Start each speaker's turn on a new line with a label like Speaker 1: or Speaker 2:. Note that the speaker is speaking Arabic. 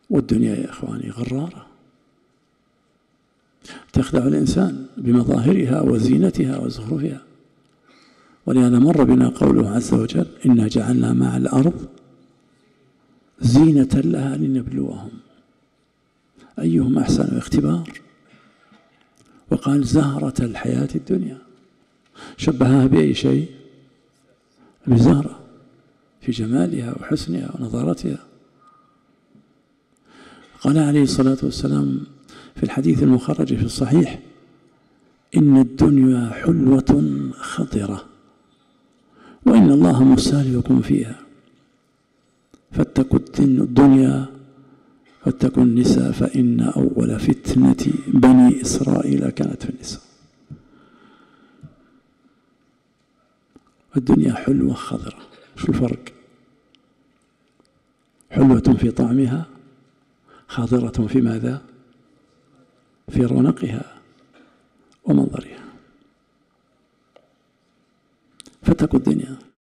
Speaker 1: والدنيا يا إخواني غرارة تخدع الإنسان بمظاهرها وزينتها وزخرفها. ولهذا مر بنا قوله عز وجل: إنا جعلنا مع الأرض زينة لها لنبلوهم أيهم أحسن اختبار. وقال: زهرة الحياة الدنيا، شبهها بأي شيء؟ بزهرة في جمالها وحسنها ونضارتها. قال عليه الصلاة والسلام في الحديث المخرج في الصحيح: إن الدنيا حلوة خضرة وإن الله مستهلككم فيها، فاتقوا الدنيا واتقوا النساء فإن أول فتنة بني إسرائيل كانت في النساء. الدنيا حلوة خضرة، شو الفرق؟ حلوة في طعمها، خضرة في ماذا؟ في رونقها ومنظرها. فاتقوا الدنيا.